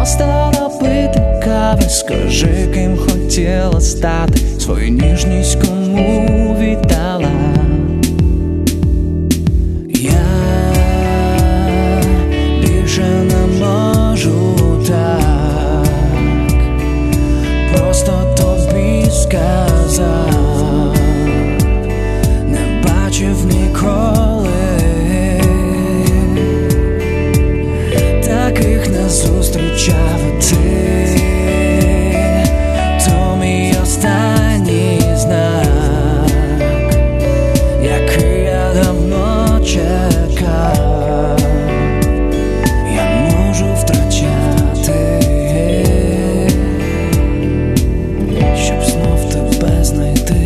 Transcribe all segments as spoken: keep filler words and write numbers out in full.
просто допити кави. Скажи, ким хотіла стати, свою ніжність кому віддала. Я більше не можу так просто тобі сказав, не бачив ніколи таких не зустрічав. Ти то мій останній знак, який я давно чекав. Я можу втрачати, щоб знов тебе знайти.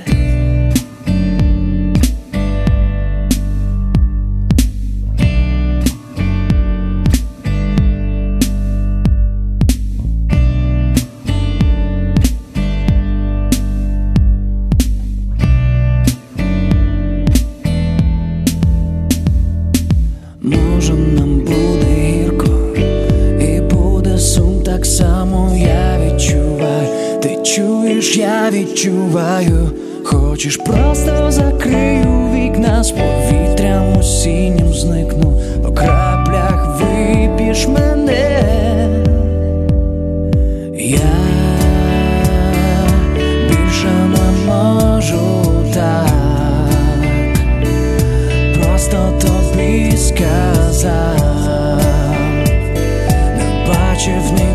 Може, нам буде гірко і буде сум, так само я відчуваю. Ти чуєш, я відчуваю. Хочеш, просто закрию вікна, з повітрям осіннім зникну, по краплях вип'єш мене. Я більше не можу так просто тобі сказав, не бачив ні